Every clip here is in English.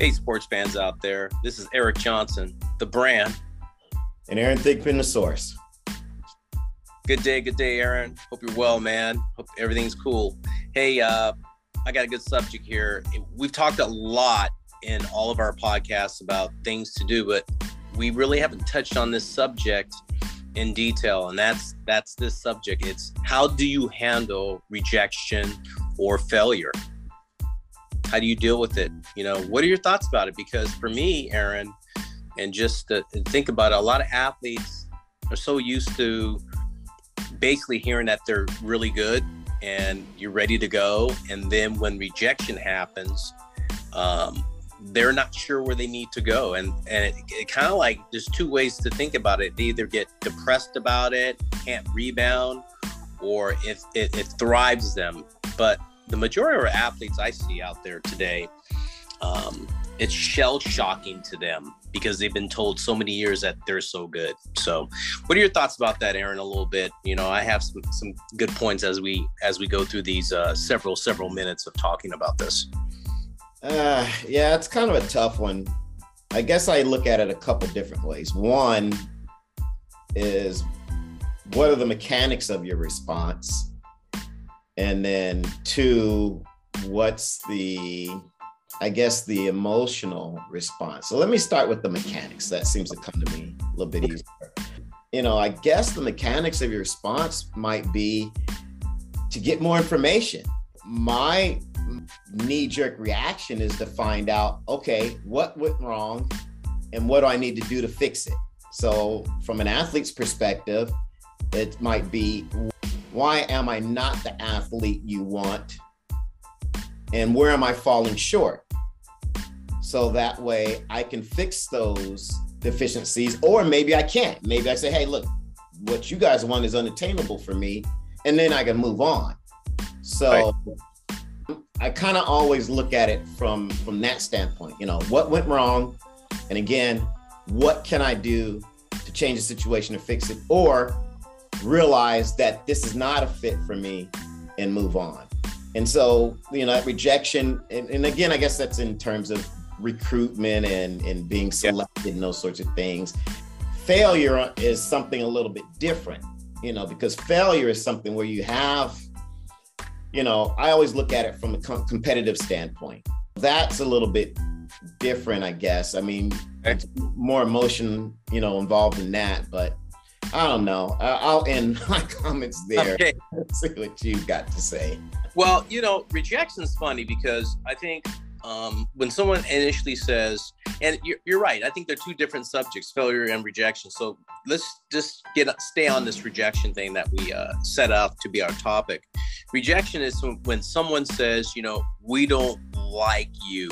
Hey, sports fans out there. This is Eric Johnson, the brand. And Aaron Thigpen, the source. Good day, Aaron. Hope you're well, man. Hope everything's cool. Hey, I got a good subject here. We've talked a lot in all of our podcasts about things to do, but we really haven't touched on this subject in detail, and that's this subject. It's how do you handle rejection or failure? How do you deal with it? What are your thoughts about it? Because for me, Aaron, and just to think about it, a lot of athletes are so used to basically hearing that they're really good and you're ready to go. And then when rejection happens, they're not sure where they need to go. And it kind of like, there's two ways to think about it. They either get depressed about it, can't rebound, or it thrives them. But the majority of our athletes I see out there today, it's shell shocking to them because they've been told so many years that they're so good. So what are your thoughts about that, Aaron, a little bit? I have some good points as we go through these several minutes of talking about this. Yeah, it's kind of a tough one. I guess I look at it a couple different ways. One is, what are the mechanics of your response? And then two, what's the emotional response? So let me start with the mechanics. That seems to come to me a little bit easier. I guess the mechanics of your response might be to get more information. My knee-jerk reaction is to find out, okay, what went wrong and what do I need to do to fix it? So from an athlete's perspective, it might be, why am I not the athlete you want? And where am I falling short? So that way I can fix those deficiencies, or maybe I can't. Maybe I say, hey, look, what you guys want is unattainable for me. And then I can move on. So right. I kind of always look at it from that standpoint, what went wrong? And again, what can I do to change the situation and fix it? Or realize that this is not a fit for me and move on. And so, that rejection, and again, I guess that's in terms of recruitment and being selected and those sorts of things. Failure is something a little bit different, because failure is something where you have, I always look at it from a competitive standpoint. That's a little bit different, I guess. I mean, more emotion, involved in that, but I don't know. I'll end my comments there. Okay. Let's see what you've got to say. Well, rejection's funny because I think when someone initially says, and you're right, I think they're two different subjects, failure and rejection. So let's just stay on this rejection thing that we set up to be our topic. Rejection is when someone says, we don't like you,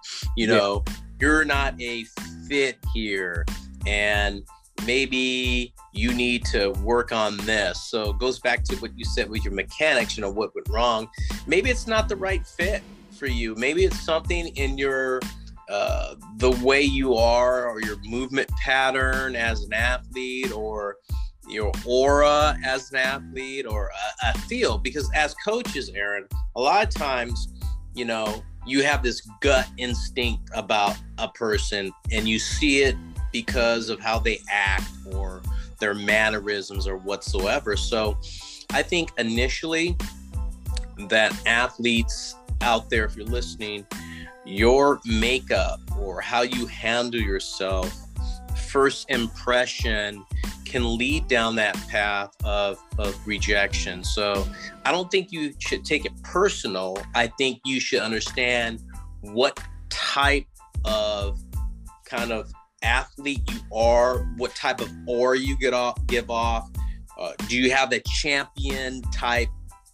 you're not a fit here, and maybe you need to work on this. So it goes back to what you said with your mechanics, what went wrong. Maybe it's not the right fit for you. Maybe it's something in your, the way you are, or your movement pattern as an athlete, or your aura as an athlete, or a feel. Because as coaches, Aaron, a lot of times, you have this gut instinct about a person and you see it because of how they act or their mannerisms or whatsoever. So I think initially that athletes out there, if you're listening, your makeup or how you handle yourself, first impression can lead down that path of rejection. So I don't think you should take it personal. I think you should understand what type of kind of athlete you are, what type of aura you give off. Do you have the champion type,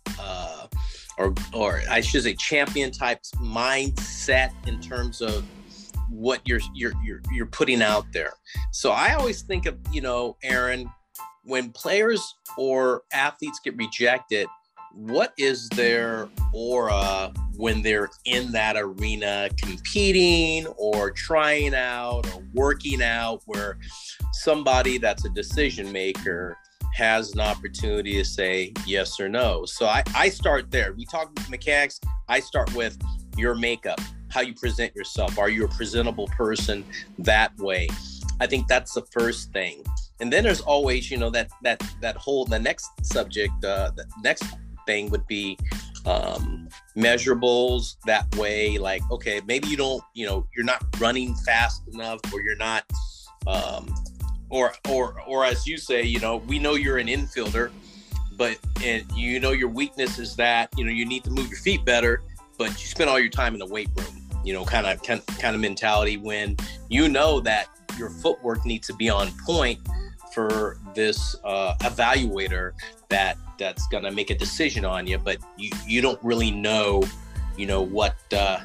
or I should say champion type mindset in terms of what you're putting out there? So I always think of, Aaron, when players or athletes get rejected, what is their aura when they're in that arena competing or trying out or working out, where somebody that's a decision maker has an opportunity to say yes or no? So I start there. We talk mechanics. I start with your makeup. how you present yourself. Are you a presentable person that way? I think that's the first thing. And then there's always, you know, the next subject, the next thing would be measurables that way. Like, okay, maybe you don't, you know, you're not running fast enough, or you're not, or as you say, you know, we know you're an infielder, and you know, your weakness is that, you know, you need to move your feet better, but you spend all your time in the weight room, you know, kind of mentality, when you know that your footwork needs to be on point for this evaluator that's gonna make a decision on you, but you don't really know, you know, what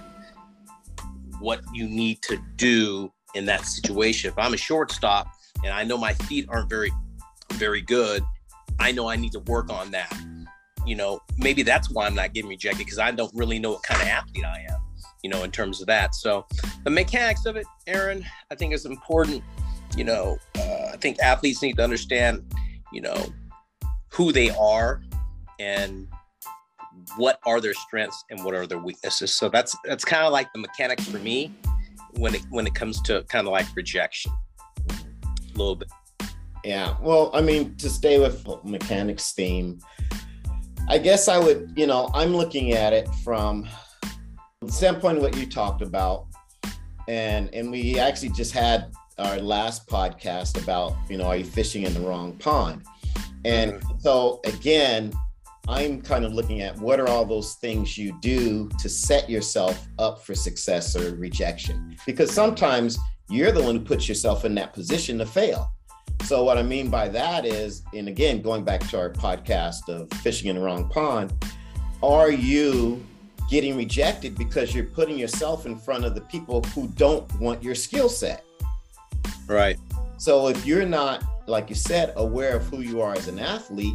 you need to do in that situation. If I'm a shortstop and I know my feet aren't very, very good, I know I need to work on that. You know, maybe that's why I'm not getting rejected, because I don't really know what kind of athlete I am, you know, in terms of that. So the mechanics of it, Aaron, I think is important. You know, I think athletes need to understand, you know, who they are and what are their strengths and what are their weaknesses. So that's kind of like the mechanics for me when it comes to kind of like rejection a little bit. Yeah. Well, I mean, to stay with mechanics theme, I guess I would, you know, I'm looking at it from the standpoint of what you talked about. And we actually just had our last podcast about, you know, are you fishing in the wrong pond? And so again, I'm kind of looking at what are all those things you do to set yourself up for success or rejection? Because sometimes you're the one who puts yourself in that position to fail. So what I mean by that is, and again, going back to our podcast of fishing in the wrong pond, are you getting rejected because you're putting yourself in front of the people who don't want your skill set? Right. So if you're not, like you said, aware of who you are as an athlete,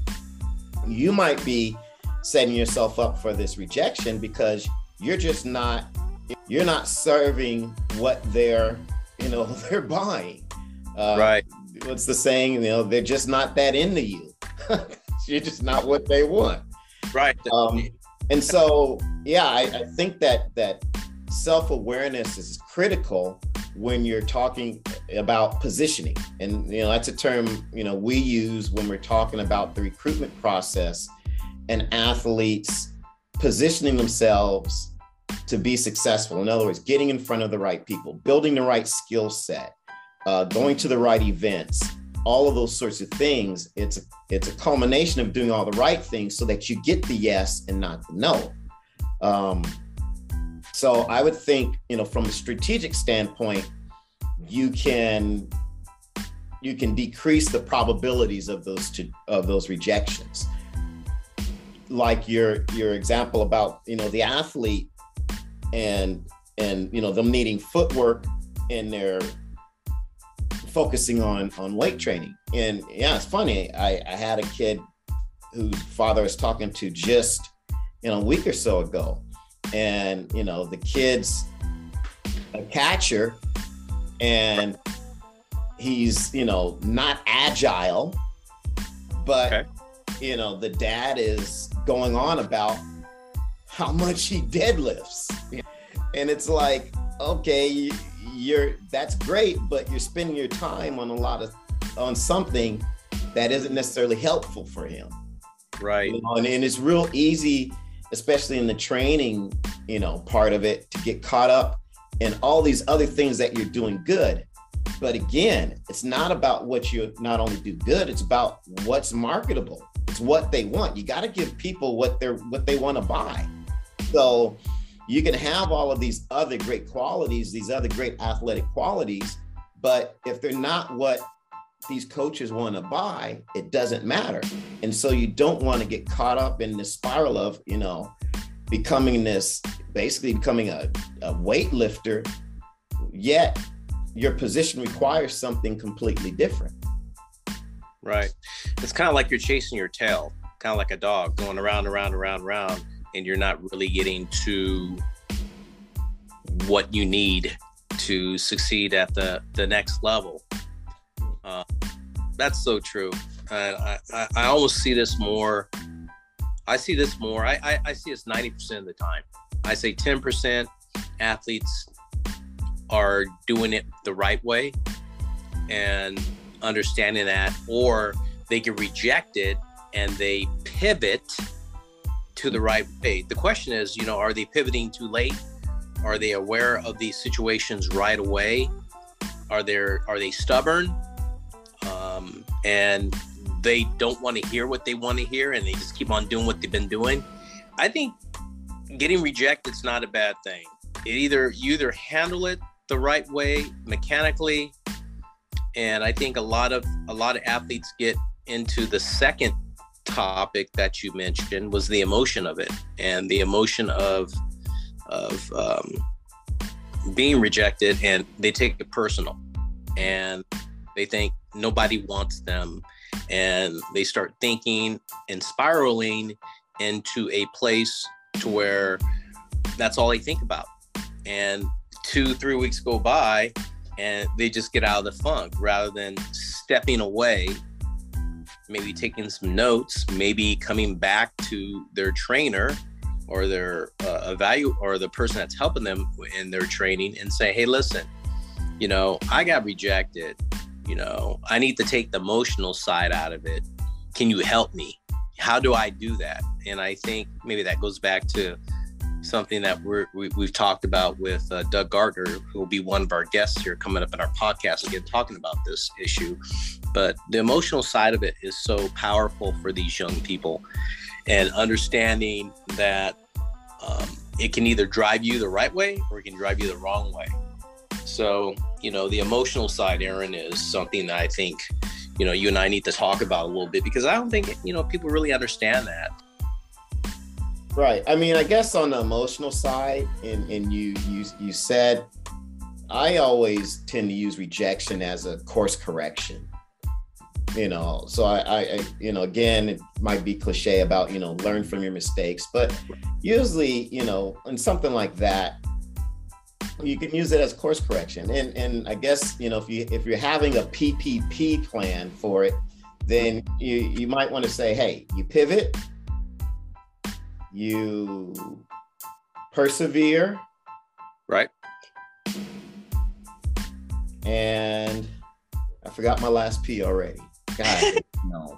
you might be setting yourself up for this rejection because you're not serving what they're buying. Right. What's the saying? You know, they're just not that into you. You're just not what they want. Right. And so, yeah, I think that self-awareness is critical when you're talking about positioning. And, you know, that's a term, you know, we use when we're talking about the recruitment process and athletes positioning themselves to be successful. In other words, getting in front of the right people, building the right skill set, going to the right events, all of those sorts of things. It's a culmination of doing all the right things so that you get the yes and not the no. So I would think, you know, from a strategic standpoint, you can decrease the probabilities of those rejections. Like your example about, you know, the athlete and you know, them needing footwork and they're focusing on weight training. And yeah, it's funny. I had a kid whose father I was talking to just, you know, a week or so ago. And, you know, the kid's a catcher and he's, you know, not agile, but, okay, you know, the dad is going on about how much he deadlifts. And it's like, okay, that's great, but you're spending your time on something that isn't necessarily helpful for him. Right. You know, and it's real easy, especially in the training, you know, part of it, to get caught up in all these other things that you're doing good. But again, it's not about what you not only do good, it's about what's marketable. It's what they want. You got to give people what they want to buy. So you can have all of these other great qualities, these other great athletic qualities, but if they're not what these coaches want to buy, it doesn't matter. And so you don't want to get caught up in this spiral of, you know, becoming a weightlifter, yet your position requires something completely different. Right. It's kind of like you're chasing your tail, kind of like a dog going around, and you're not really getting to what you need to succeed at the next level. That's so true. I almost see this more. I see this 90% of the time. I say 10% athletes are doing it the right way and understanding that, or they get rejected and they pivot to the right way. The question is, are they pivoting too late? Are they aware of these situations right away? Are they stubborn? And they don't want to hear what they want to hear, and they just keep on doing what they've been doing. I think getting rejected is not a bad thing. You either handle it the right way mechanically, and I think a lot of athletes get into the second topic that you mentioned, was the emotion of it, and the emotion of being rejected, and they take it personal, and they think nobody wants them, and they start thinking and spiraling into a place to where that's all they think about. And 2-3 weeks go by and they just get out of the funk, rather than stepping away, maybe taking some notes, maybe coming back to their trainer or their or the person that's helping them in their training and say, hey, listen, I got rejected. I need to take the emotional side out of it. Can you help me? How do I do that? And I think maybe that goes back to something that we've talked about with Doug Gardner, who will be one of our guests here coming up in our podcast again, talking about this issue. But the emotional side of it is so powerful for these young people, and understanding that it can either drive you the right way or it can drive you the wrong way. So, the emotional side, Aaron, is something that I think, you and I need to talk about a little bit, because I don't think, people really understand that. Right. I mean, I guess on the emotional side, and you said, I always tend to use rejection as a course correction. So I again, it might be cliche about, learn from your mistakes, but usually, in something like that, you can use it as course correction. And I guess, if you're having a PPP plan for it, then you might want to say, hey, you pivot, you persevere. Right. And I forgot my last P already. God, no.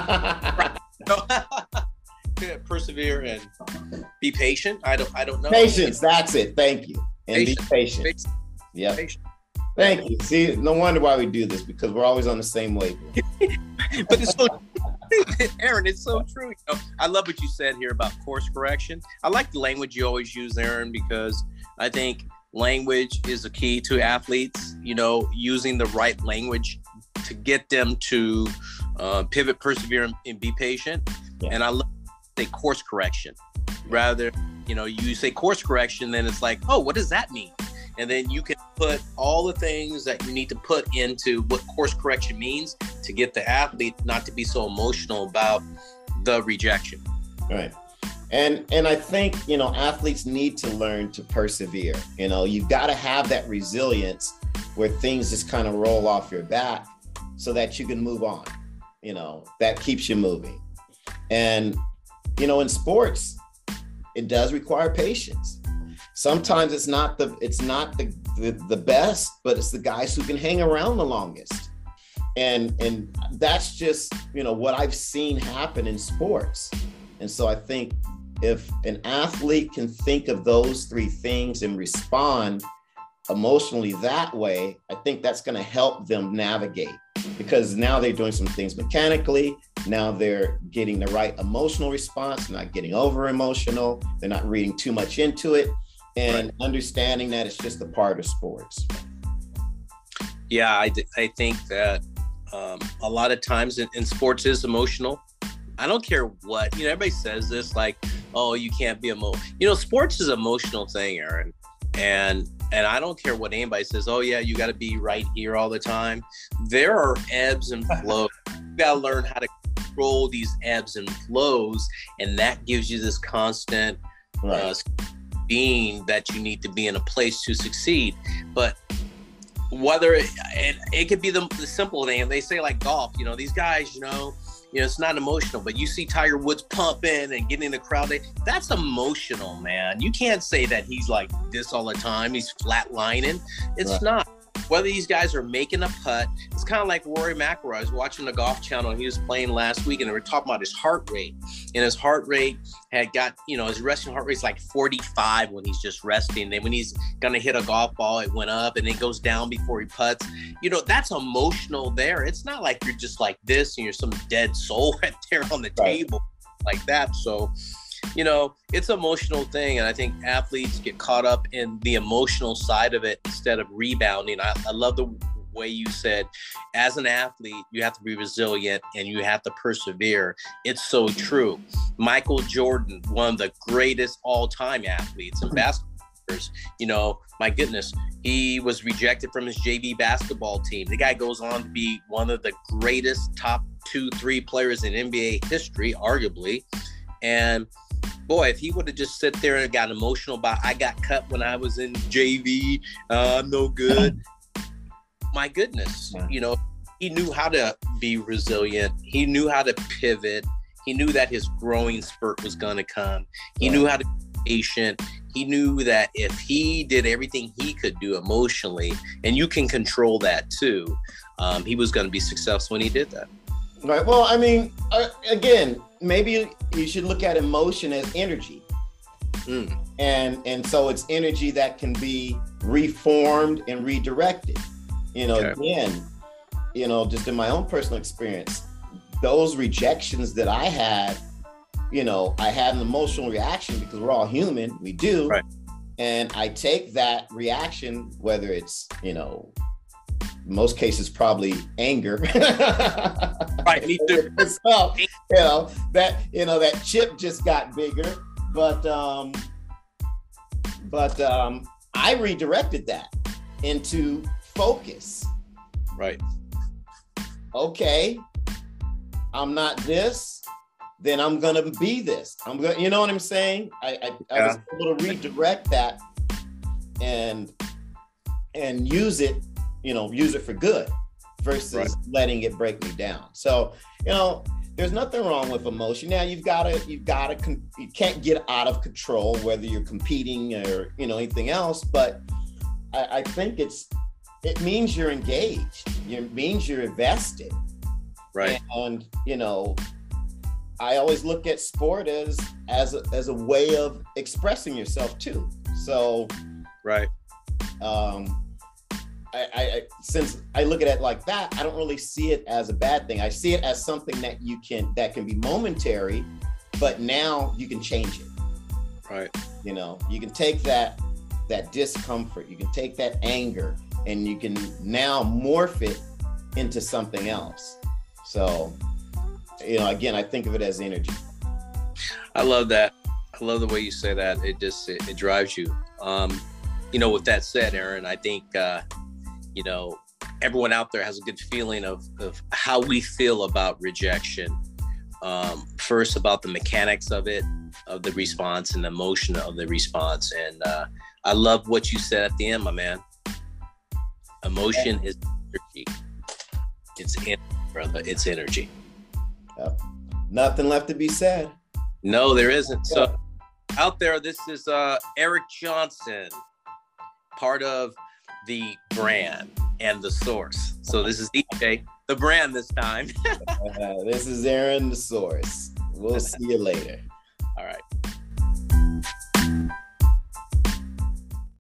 Persevere and be patient. I don't know. Patience, that's it. Thank you. And be patient. Yeah. Thank you. See, no wonder why we do this, because we're always on the same wavelength. But it's so, Aaron, it's so true. I love what you said here about course correction. I like the language you always use, Aaron, because I think language is a key to athletes, using the right language to get them to pivot, persevere, and be patient. Yeah. And I love to say course correction. Rather, you say course correction, then it's like, oh, what does that mean? And then you can put all the things that you need to put into what course correction means to get the athlete not to be so emotional about the rejection. Right. And I think, athletes need to learn to persevere. You've got to have that resilience where things just kind of roll off your back so that you can move on. That keeps you moving. And, in sports, it does require patience. Sometimes it's not the best, but it's the guys who can hang around the longest. And that's just, what I've seen happen in sports. And so I think if an athlete can think of those three things and respond emotionally that way, I think that's going to help them navigate, because now they're doing some things mechanically. Now they're getting the right emotional response, not getting over emotional. They're not reading too much into it, and understanding that it's just a part of sports. Yeah, I think that a lot of times in sports is emotional. I don't care what, everybody says this, like, oh, you can't be emotional. Sports is an emotional thing, Aaron. And I don't care what anybody says, oh yeah, you got to be right here all the time. There are ebbs and flows. You got to learn how to control these ebbs and flows. And that gives you this constant being that you need to be in a place to succeed. But whether it could be the simple thing, they say like golf, these guys, you know, it's not emotional, but you see Tiger Woods pumping and getting the crowd. That's emotional, man. You can't say that he's like this all the time. He's flatlining. It's not. Whether these guys are making a putt, it's kind of like Rory McIlroy. I was watching the Golf Channel, and he was playing last week, and they were talking about his heart rate. And his heart rate had got, you know, his resting heart rate is like 45 when he's just resting. Then when he's going to hit a golf ball, it went up, and it goes down before he putts. You know, that's emotional there. It's not like you're just like this and you're some dead soul right there on the table like that. So, you know, it's an emotional thing. And I think athletes get caught up in the emotional side of it instead of rebounding. I love the way you said, as an athlete, you have to be resilient and you have to persevere. It's so true. Michael Jordan, one of the greatest all-time athletes and basketball players, you know, my goodness, he was rejected from his JV basketball team. The guy goes on to be one of the greatest top 2-3 players in NBA history, arguably. And boy, if he would have just sit there and got emotional about, I got cut when I was in JV, I'm no good. My goodness, you know, he knew how to be resilient. He knew how to pivot. He knew that his growing spurt was going to come. He knew how to be patient. He knew that if he did everything he could do emotionally, and you can control that too, he was going to be successful when he did that. Right. Well, I mean, again, maybe you should look at emotion as energy. And so it's energy that can be reformed and redirected. You know, again, you know, just in my own personal experience, those rejections that I had, you know, I had an emotional reaction because we're all human. We do. Right. And I take that reaction, whether it's, you know, in most cases, probably anger. Right, me too. So, that chip just got bigger, but I redirected that into focus. Right. Okay, I'm not this, then I'm gonna be this. I'm gonna, you know what I'm saying? I was able to redirect that and use it. You know, use it for good versus letting it break me down. So, you know, there's nothing wrong with emotion. Now you can't get out of control, whether you're competing or, you know, anything else. But I think it means you're engaged. It means you're invested. Right. And, you know, I always look at sport as a way of expressing yourself too. So, right. I since I look at it like that, I don't really see it as a bad thing. I see it as something that can be momentary, but now you can change it. Right. You know, you can take that discomfort, you can take that anger, and you can now morph it into something else. So, you know, again, I think of it as energy. I love that. I love the way you say that. It drives you. You know, with that said, Aaron, I think, you know, everyone out there has a good feeling of how we feel about rejection. First, about the mechanics of it, of the response, and the emotion of the response. And I love what you said at the end, my man. Emotion is energy. It's energy, brother. It's energy. Yep. Nothing left to be said. No, there isn't. So out there, this is Eric Johnson, part of the brand and the source. So this is DJ, the brand this time. This is Aaron, the source. We'll see you later.